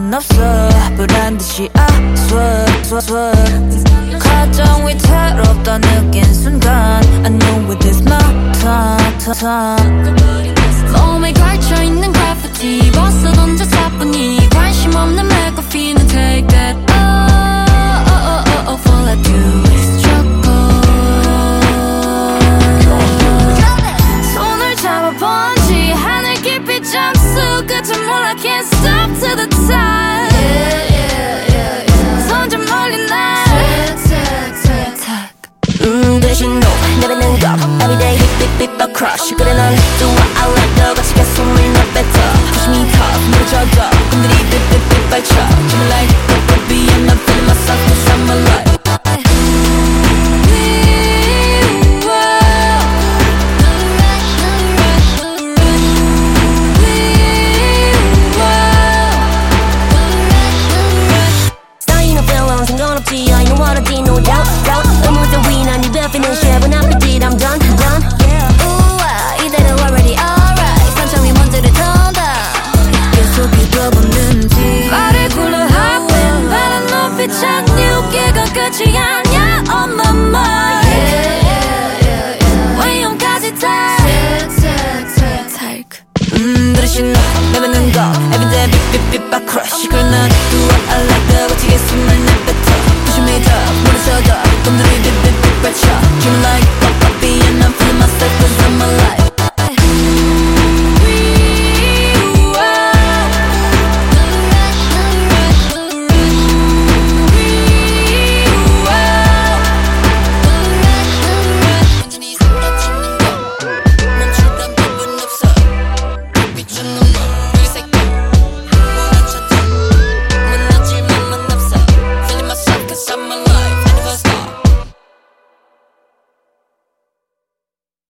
건 없어 불안듯이 I swear 가장 위태롭다 느낀 순간 I know it is my time 몸에 걸쳐있는 graffiti 벗어 던져 사뿐히 관심 없는 맥거피는 take that all I do is struggle 손을 잡아본 지 하늘 깊이 점수 끝은 몰라 can't stop to the top 손 좀 멀리 날 대신 너 내뱉는 거 everyday hip hip hip a crush 그래 넌